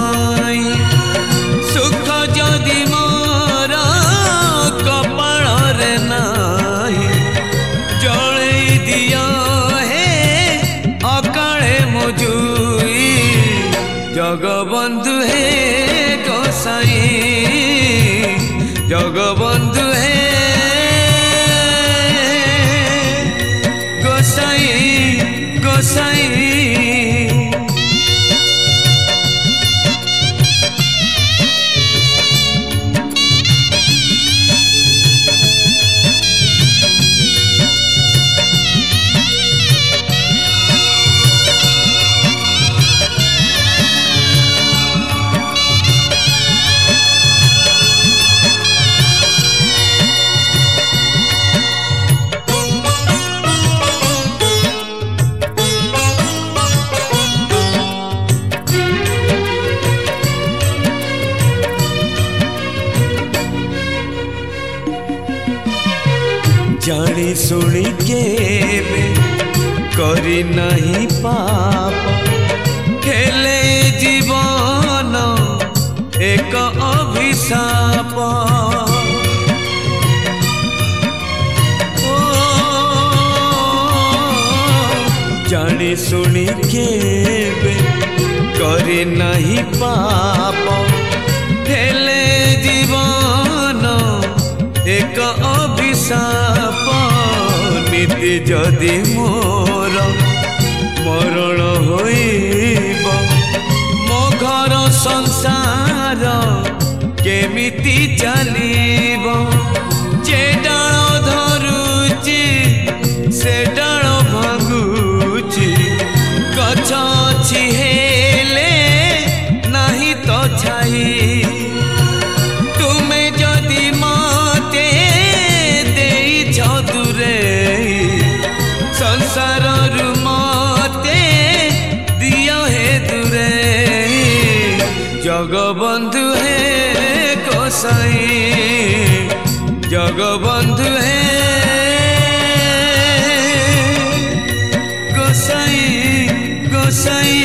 पाई सुख जदि मोर कपाल रे नाही जले दिया हे अकाले मुजुई जगबंधु हे गोसाई जगबंधु हे गोसाई गोसाई जानी सुनी के करी नहीं पाप खेले जीवन एक अभिशाप जानी सुनी के करी नहीं पाप खेले जीवन एक अभिशाप नीति जदि मोर मरण होइब मो घर संसार केमिति चलिब जे डाल धरुची से डाल भांगुची गछ अछि हेले नहीं तो छाई तुमे जदि मते देई छ दूरे संसार मते दिया हे दूरे जगबंधु हे गोसाई जगबंधु हे गोसाई गोसाई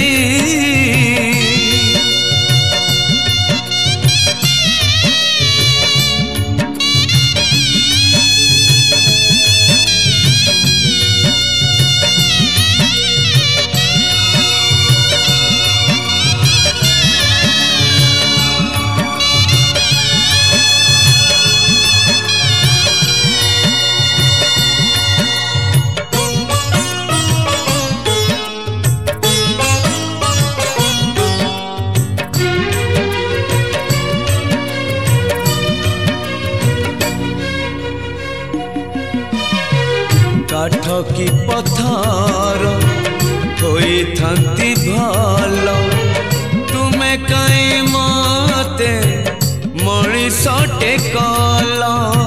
काठ की पत्थर होई थांती भल तुमे कई मते मनीष टेकल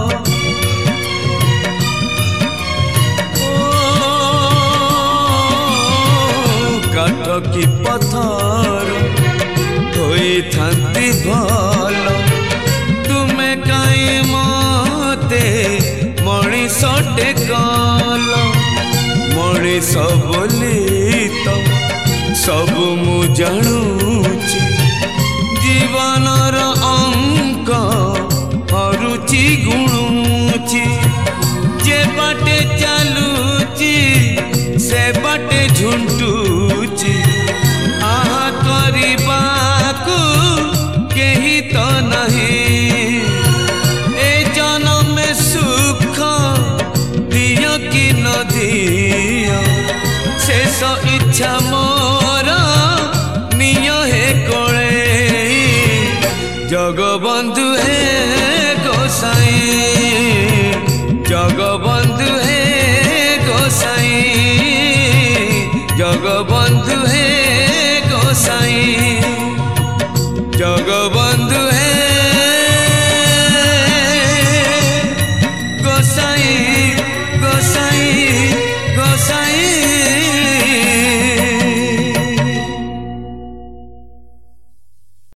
काठ की पत्थर होई थांती भल तुमे कई मते मनीष टेकल मनीष बोली तो सब मु जानुची जीवनर अंक हरुचि गुणुची जे बाटे चलुची से बाटे झुंटुची आहा करिबाकू केही तो नहीं ए जन्म में सुख दियो कि न दियो शेष इच्छा मोर नियो हे कोले जगबंधु हे